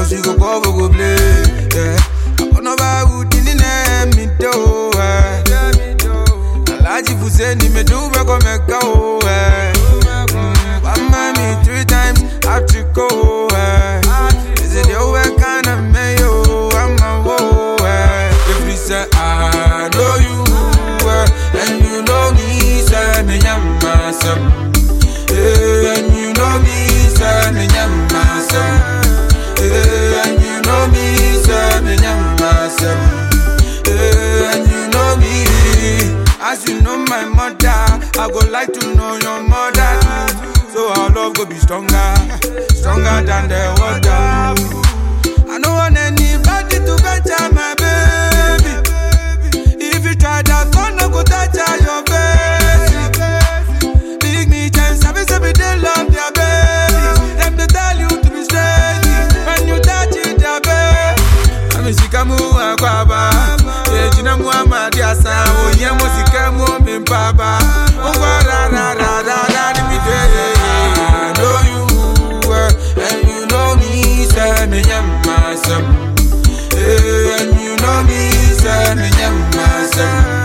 Cause you go cover, go play. Yeah. I wanna buy wood in the name, me do. Alaji Fuseni, me do, me go make go. I'm me 3 times, I trick go. Is it your way, kind of mayo? I'm a woe. If we say, I know you, and you know me, say, me, I'm myself. And you know me, say, me, I'm myself. And you know me, say, me, I'm myself. And you know me, as you know my mother, I go like to know your mother too. So our love go be stronger, stronger than the water. I don't want anybody to venture my baby. If you try that, one no go touch your baby. Big me chance, I be say they love their baby. Them they tell you to be straight when you touch it, their baby. I'm a sikamu akwaba, ejina mu amadi asa, oye mo sikamu mi baba. Ongwa ra mi de. I know you, and you know me, say me myself. And you know me, say me myself.